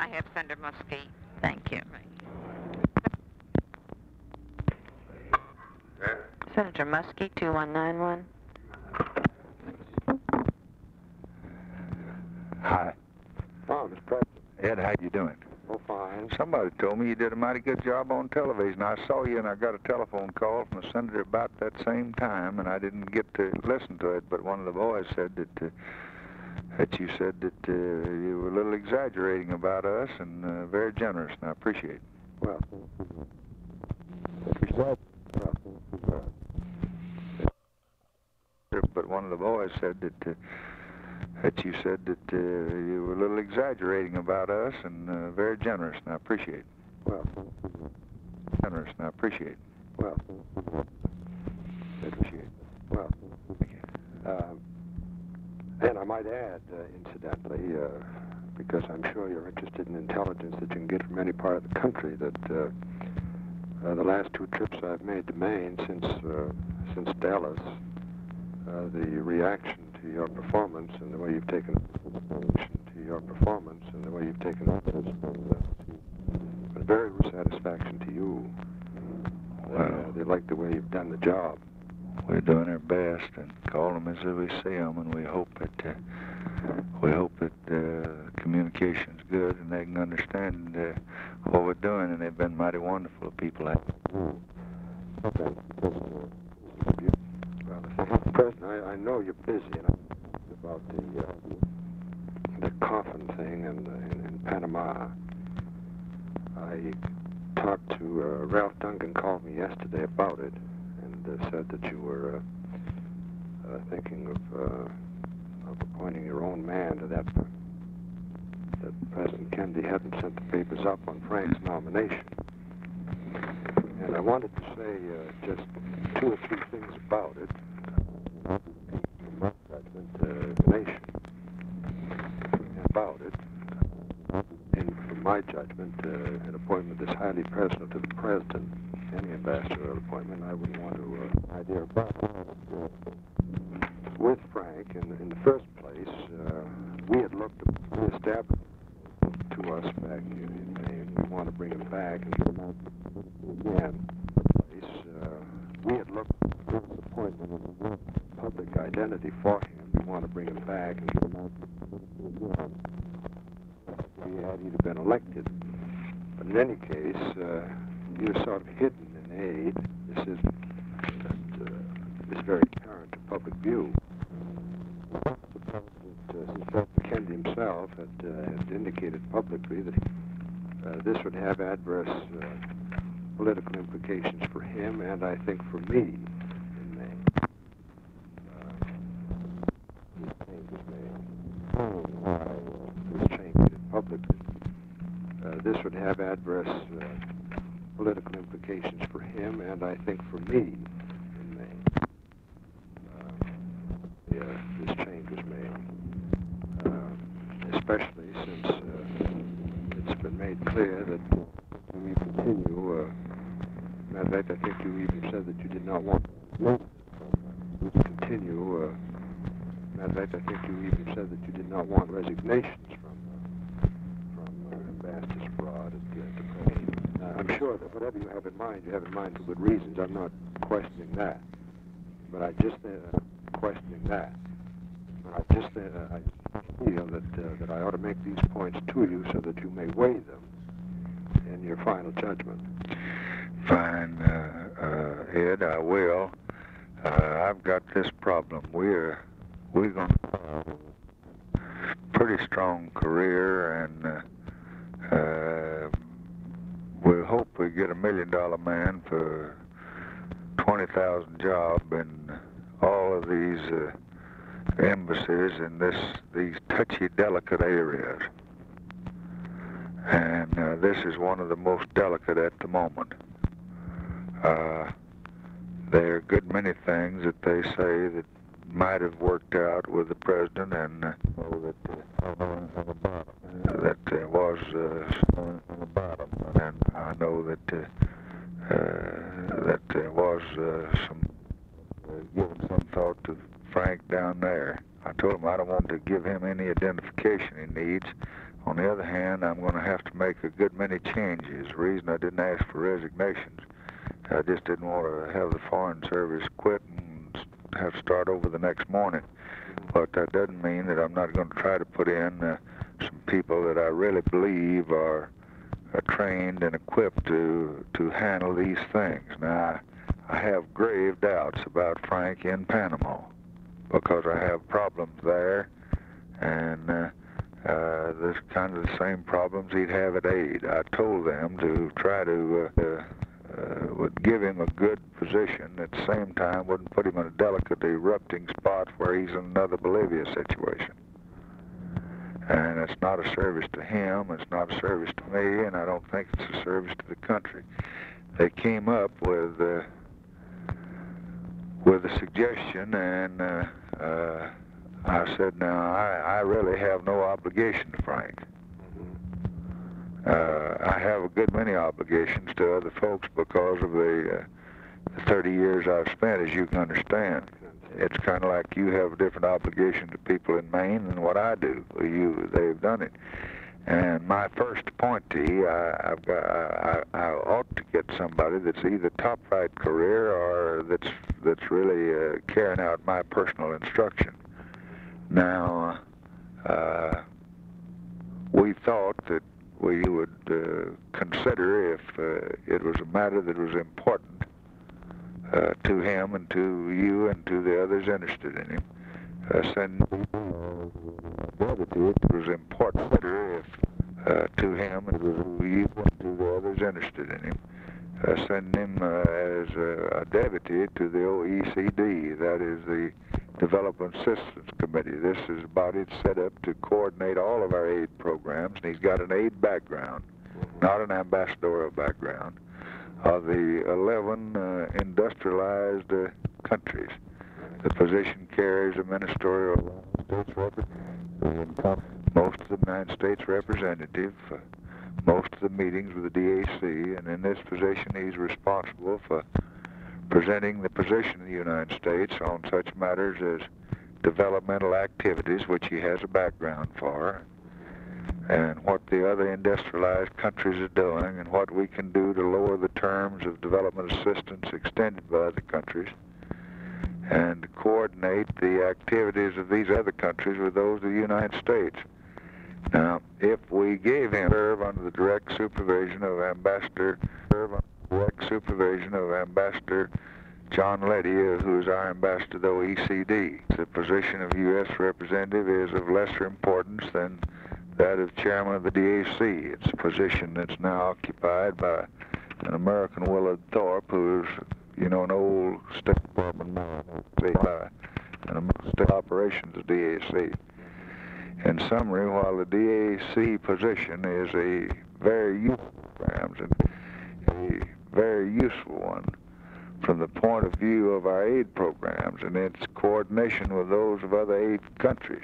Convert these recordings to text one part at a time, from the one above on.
I have Senator Muskie. Thank you. Right. Senator Muskie, 2191. Hi. Oh, Mr. President. Ed, how you doing? Oh, fine. Somebody told me you did a mighty good job on television. I saw you and I got a telephone call from a senator about that same time, and I didn't get to listen to it, but one of the boys said that you said that you were a little exaggerating about us and very generous, and I appreciate it. Well, but one of the boys said that you said that you were a little exaggerating about us and very generous, and I appreciate it. Well, Generous, and I appreciate it. well, Appreciate it. well. Thank you. And I might add, incidentally, because I'm sure you're interested in intelligence that you can get from any part of the country, that the last 2 trips I've made to Maine since Dallas, the reaction to your performance and the way you've taken was very satisfaction to you. Well, They like the way you've done the job. we're doing our best and call them as we see them, and we hope that communication's good and they can understand what we're doing. And they've been mighty wonderful people. Well, Mr. President, I know you're busy and about the coffin thing in Panama. I talked to Ralph Duncan, called me yesterday about it, and said that you were thinking of appointing your own man to that President Kennedy hadn't sent the papers up on Frank's nomination. And I wanted to say just 2 or 3 things about it. And from my judgment, an appointment this highly personal to the President, any ambassadorial appointment, I wouldn't want to idea about with Frank. In the first place, we had looked at the establishment to us back in Maine. We want to bring him back and get him out again. We had looked at this appointment as a public identity for him. We want to bring him back and get him out again. He had either been elected. But in any case, he was sort of hidden in aid. This is very apparent to public view. President Kennedy himself had indicated publicly that this would have adverse political implications for him and I think for me in Maine. This change publicly. This would have adverse political implications for him and I think for me in Maine. This change was made, especially since it's been made clear that we continue. Matter of fact, I think you even said that you did not want to continue. Matter of fact, I think you even said that you did not want resignations from ambassadors abroad at the President. I'm sure that whatever you have in mind for good reasons. I'm not questioning that. But I just I feel that I ought to make these points to you so that you may weigh them in your final judgment. Fine, Ed, I will. I've got this problem. We're going to have a pretty strong career, and we'll hope we get $1 million man for 20,000 job in all of these embassies in these touchy, delicate areas. And this is one of the most delicate at the moment. There are a good many things that they say that might have worked out with the President, and that there was and I know that there was giving some thought to Frank down there. I told him I don't want to give him any identification he needs, States. On the other hand, I'm going to have to make a good many changes. The reason I didn't ask for resignations, I just didn't want to have the Foreign Service quit and have to start over the next morning. But that doesn't mean that I'm not going to try to put in some people that I really believe are trained and equipped to handle these things. Now, I have grave doubts about Frank in Panama because I have problems there, and there's kind of the same problems he'd have at aid. I told them to try to would give him a good position, at the same time wouldn't put him in a delicate erupting spot where he's in another Bolivia situation. And it's not a service to him, it's not a service to me, and I don't think it's a service to the country. They came up with a suggestion, and I said, now, I really have no obligation to Frank. I have a good many obligations to other folks because of the 30 years I've spent, as you can understand. It's kind of like you have a different obligation to people in Maine than what I do. They've done it. And my first appointee, I ought to get somebody that's either top right career or that's really carrying out my personal instruction. Now, we thought that we would consider, if it was a matter that was important to him and to you and to the others interested in him, send it was important if to him and to you and to the others interested in him, send him as a deputy to the OECD, that is the Development Assistance Committee. This is a body set up to coordinate all of our aid programs, and he's got an aid background, not an ambassadorial background, of the 11 industrialized countries. The position carries a ministerial States representative, most of the United States representative, most of the meetings with the DAC, and in this position he's responsible for presenting the position of the United States on such matters as developmental activities, which he has a background for, and what the other industrialized countries are doing, and what we can do to lower the terms of development assistance extended by other countries, and to coordinate the activities of these other countries with those of the United States. Now, if we gave him serve under the direct supervision of Ambassador John Leddy, who's our ambassador to the OECD, the position of U.S. representative is of lesser importance than that of chairman of the DAC. It's a position that's now occupied by an American, Willard Thorpe, who's, an old State Department man, and a state operations of DAC. In summary, while the DAC position is a very useful one from the point of view of our aid programs and its coordination with those of other aid countries,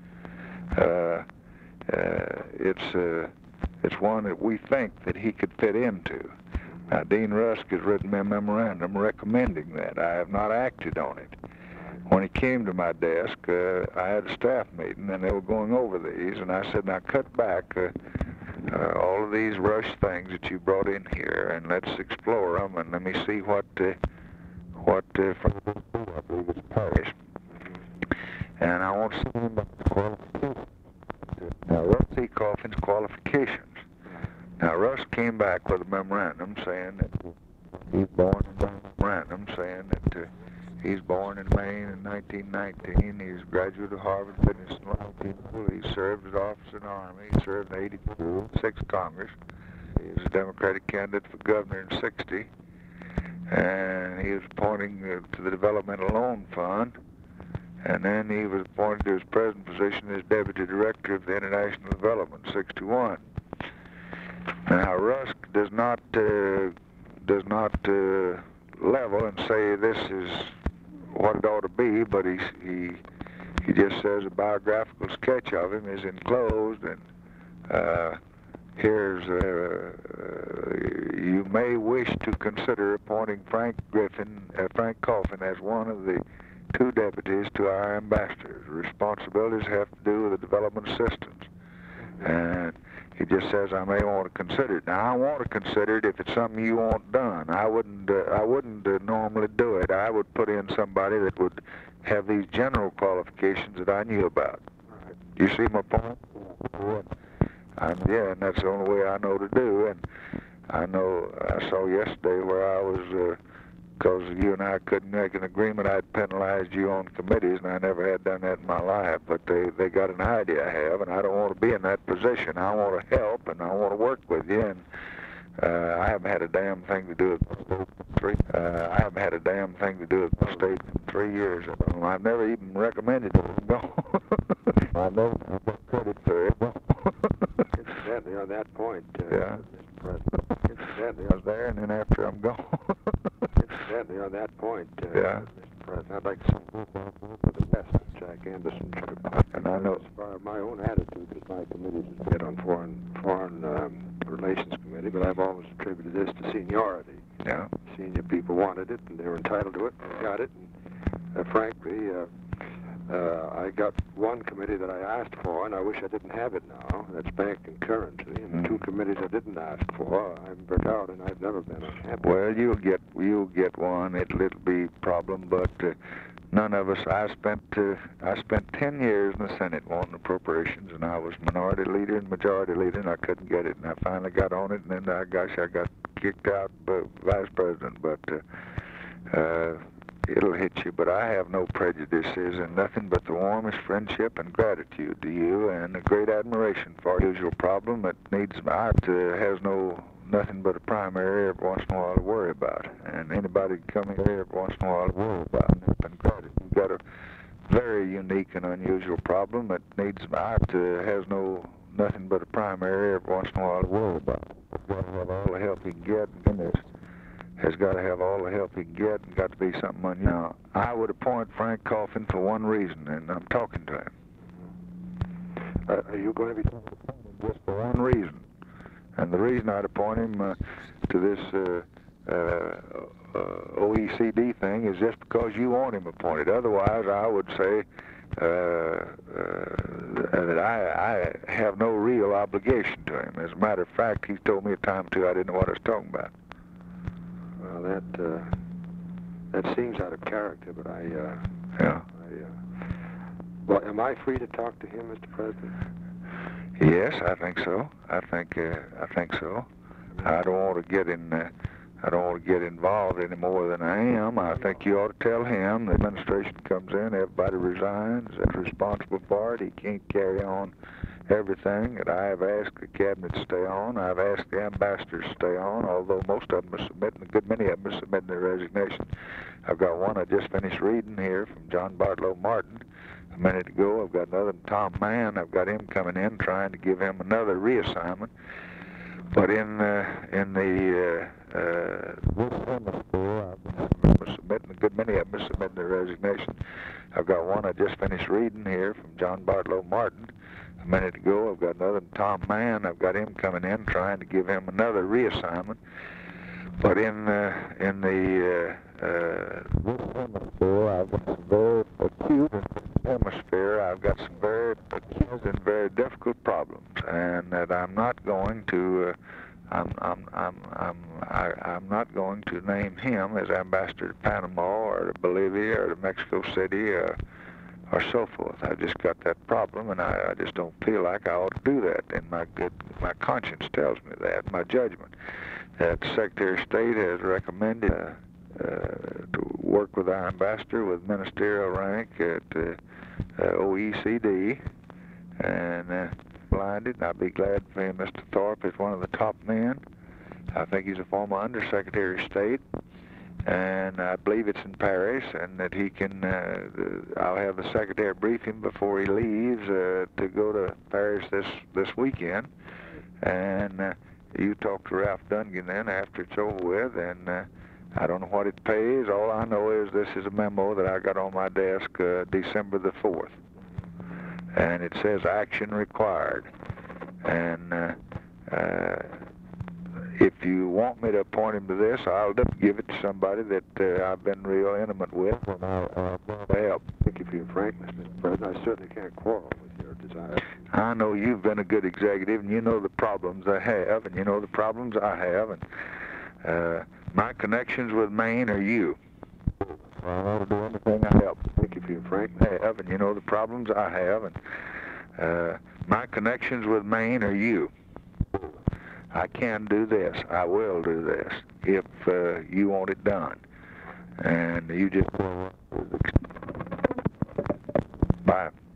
it's one that we think that he could fit into. Now, Dean Rusk has written me a memorandum recommending that. I have not acted on it. When he came to my desk, I had a staff meeting, and they were going over these, and I said, now cut back all of these rush things that you brought in here, and let's explore them, and let me see what I believe it's Paris. And I want to see about the qualifications. Now, Russ C. Coffin's qualifications. Now, Russ came back with a memorandum saying that he's born in Maine in 1919. He's a graduate of Harvard Business School. He served as officer in the Army. He served in 82, 6th Congress. He was a Democratic candidate for governor in 60. And he was appointed to the Developmental Loan Fund. And then he was appointed to his present position as Deputy Director of the International Development, 61. Now, Rusk does not level and say this is what it ought to be, but he just says a biographical sketch of him is enclosed, and here's you may wish to consider appointing Frank Coffin as one of the 2 deputies to our ambassadors. Responsibilities have to do with the development assistance. He just says I may want to consider it. Now I want to consider it if it's something you want done. I wouldn't normally do it. I would put in somebody that would have these general qualifications that I knew about. Right. You see my point? Yeah, and that's the only way I know to do. And I know I saw yesterday where I was, because you and I couldn't make an agreement, I'd penalized you on committees, and I never had done that in my life. But they got an idea I have, and I don't want to be in that position. I want to help, and I want to work with you. And I haven't had a damn thing to do with I haven't had a damn thing to do with the state in 3 years. I've never even recommended it. No. I never got credit for it. Incidentally, on that point, Yeah. Mr. President, incidentally, I was there, and then after I'm gone. incidentally, on that point, Yeah. Mr. President, I'd like to for the best of Jack Anderson trip. And I know. As far as my own attitude, because my committee is been on foreign relations committee, but I've always attributed this to seniority. Yeah. Senior people wanted it, and they were entitled to it, and they got it. And, frankly, I got one committee that I asked for, and I wish I didn't have it now. That's bank and currency. And the two committees I didn't ask for, I'm burnt out, and I've never been unhappy. Well, you'll get one. It'll be a problem, but none of us. I spent 10 years in the Senate wanting appropriations, and I was minority leader and majority leader, and I couldn't get it. And I finally got on it, and then I got kicked out vice president. But it'll hit you. But I have no prejudices and nothing but the warmest friendship and gratitude to you, and a great admiration for the usual problem that needs has nothing but a primary every once in a while to worry about. And anybody coming here every once in a while to worry about. And gratitude. You've got a very unique and unusual problem that has nothing but a primary every once in a while to worry about. Got to have all the help you can get, and this has got to have all the help you can get, and got to be something unusual. Now, I would appoint Frank Coffin for one reason, and I'm talking to him. Are you going to be talking to him just for one reason? And the reason I'd appoint him to this OECD thing is just because you want him appointed. Otherwise, I would say that I have no real obligation to him. As a matter of fact, he's told me a time or two I didn't know what I was talking about. Well, that seems out of character, but Yeah. Well, am I free to talk to him, Mr. President? Yes, I think so. I think so. I don't want to get involved any more than I am. I think you ought to tell him the administration comes in, everybody resigns, that's responsible for it. He can't carry on everything that I have asked the cabinet to stay on. I've asked the ambassadors to stay on, although most of them are submitting, a good many of them are submitting their resignation. I've got one I just finished reading here from John Bartlow Martin a minute ago. I've got another, Tom Mann. I've got him coming in, trying to give him another reassignment. But in the submitting, a good many of them are submitting their resignation. I've got one I just finished reading here from John Bartlow Martin a minute ago. I've got another, Tom Mann. I've got him coming in, trying to give him another reassignment. But in the I've got some very acute hemisphere. I've got some very acute and very difficult problems, and that I'm not going to. I'm not going to name him as ambassador to Panama or to Bolivia or to Mexico City or so forth. I just got that problem, and I just don't feel like I ought to do that. And my conscience tells me that, my judgment. That the Secretary of State has recommended to work with our ambassador with ministerial rank at OECD, and blinded. And I'd be glad for him. Mr. Thorpe is one of the top men. I think he's a former Undersecretary of State, and I believe it's in Paris, and that he can. I'll have the Secretary brief him before he leaves to go to Paris this weekend, and. You talk to Ralph Dungan then after it's over with, and I don't know what it pays. All I know is this is a memo that I got on my desk December the 4th, and it says action required. And if you want me to appoint him to this, I'll give it to somebody that I've been real intimate with, and I'll help. Thank you for your frankness, Mr. President. I certainly can't quarrel with your desire. I know you've been a good executive, and you know the problems I have, and you know the problems I have, and my connections with Maine are you. Well, I ought to do anything I help. Thank you for your frankness. Have, and you know the problems I have, and my connections with Maine are you. I can do this. I will do this if you want it done. And you just... Bye.